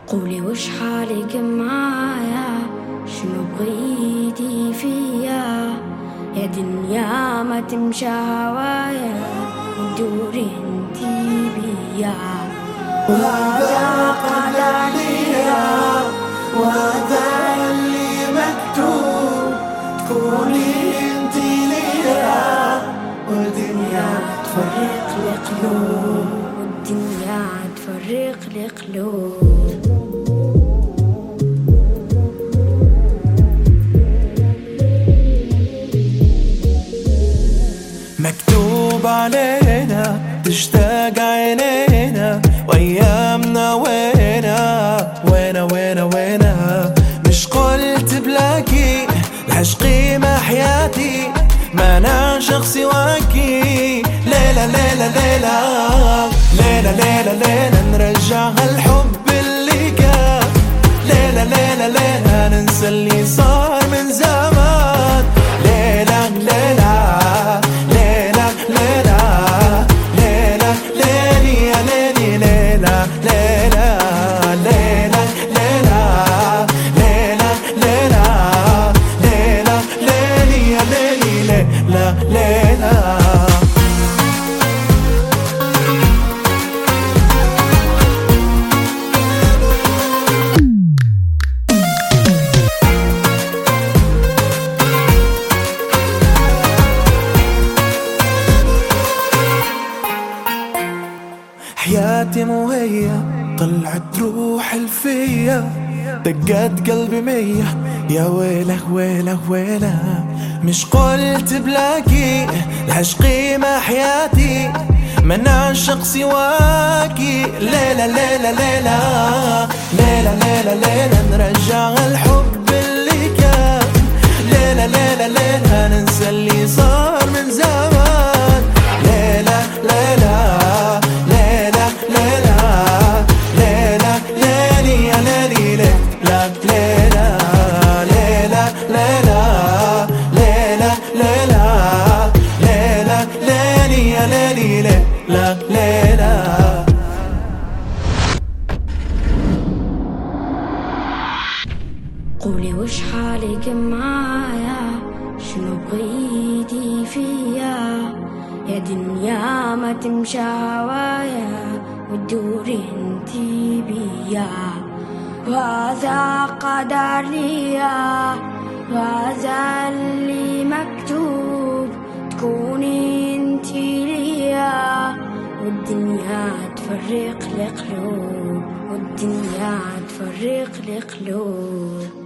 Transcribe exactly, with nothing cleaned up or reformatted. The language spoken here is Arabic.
قولي وش حالك معايا، شنو بغيتي فيا، يا دنيا ما تمشى هوايا وتدوري انتي بيا. وهذا قدر ليا وهذا اللي مكتوب، تكوني انتي ليا والدنيا تفرق القلوب، والدنيا تفرق القلوب. مكتوب علينا تشتاق عينينا وايامنا وينا وينا وينا وينا. مش قلت بلاكي العشقي ما حياتي، ما نعشق سواكي. ليلة ليلة ليلة ليلة ليلة ليلة نرجع هالحب اللي كان. ليلة ليلة ليلة ننسى اللي صار من زمان. ليلة ليلة ليلة ليلة ليلة ليلي يا ليلي ليلة ليلة ليلة ليلة ليلة ليلة ليلة ليلي يا ليلي ليلة ليلة. حياتي مو هي طلعت روح الفيا، دقات قلبي مية يا ويله ويله ويله. مش قلت بلاكي العشقي ما حياتي، ما نعشق سواكي. ليلة ليلة ليلة ليلة ليلة ليلة نرجع الحب اللي كان. ليلة ليلة ليلة ننسى اللي صار من زمان. ليلة ليلة ليلة ليلة ليلة ليلي يا ليلي ليلة ليلة ليلة ليلة ليلة ليلة ليلة ليلي يا ليلي ليلة ليلة. قولي وش حالك معايا، شنو بغيتي فيا، يا دنيا ما تمشى هوايا وتدوري انتي بيا. وهذا قدر ليا وهذا اللي مكتوب، تكوني انتي ليا والدنيا تفرق القلوب، والدنيا تفرق القلوب.